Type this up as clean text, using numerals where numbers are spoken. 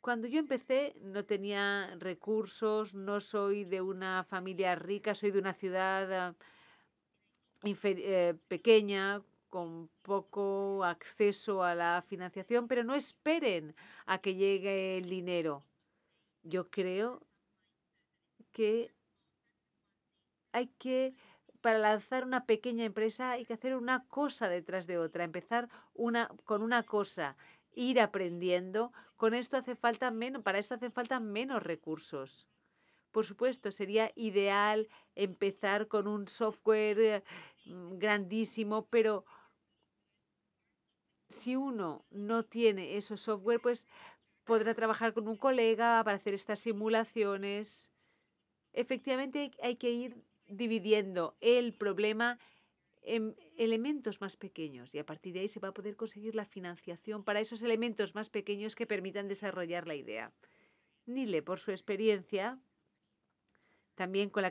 Cuando yo empecé no tenía recursos, no soy de una familia rica, soy de una ciudad pequeña, con poco acceso a la financiación, pero no esperen a que llegue el dinero. Yo creo que hay que, para lanzar una pequeña empresa, hay que hacer una cosa detrás de otra, empezar con una cosa, ir aprendiendo. Con esto hace falta menos, para esto hacen falta menos recursos. Por supuesto, sería ideal empezar con un software grandísimo, pero si uno no tiene esos software, pues podrá trabajar con un colega para hacer estas simulaciones. Efectivamente, hay que ir dividiendo el problema en elementos más pequeños y a partir de ahí se va a poder conseguir la financiación para esos elementos más pequeños que permitan desarrollar la idea. Nile, por su experiencia, también con la